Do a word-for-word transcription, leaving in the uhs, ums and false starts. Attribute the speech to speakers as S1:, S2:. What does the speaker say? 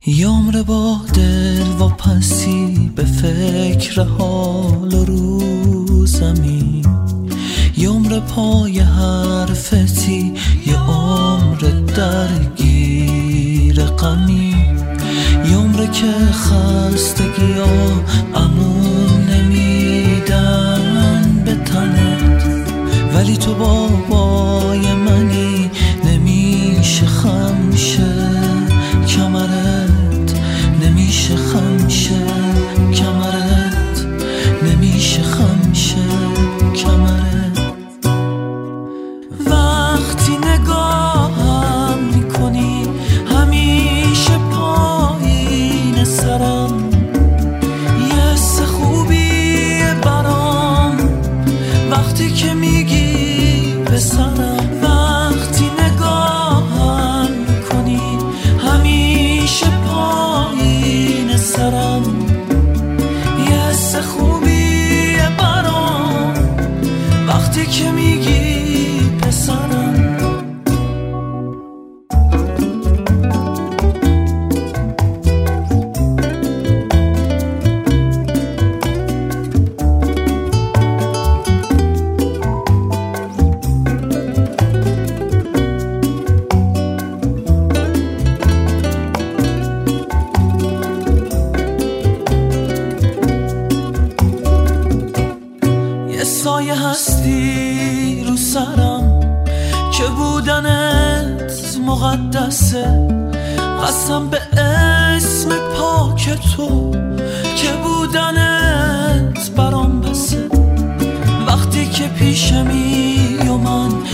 S1: یه عمر با دل و پسی به فکر حال و روزمی، یه عمر پای حرفتی، یه عمر درگیر غمی، یه عمر که خستگی ها امون نمیدن به تنت، ولی تو بابای منی نمیشه خمشه کمرت، نمیشه خمشه کمرت، نمیشه خمشه کمرت. وقتی نگاهم میکنی همیشه پایین سرم، یه حس خوبیه برام وقتی که میگی پسرم. وقتی نگاهم میکنی همیشه پایین سرم، یه حس خوبیه برام وقتی که میگی پسرم. سایه هستی رو سرم که بودنت مقدسه، قسم به اسم پاک تو که بودنت برام بسه. وقتی که پیشمی و من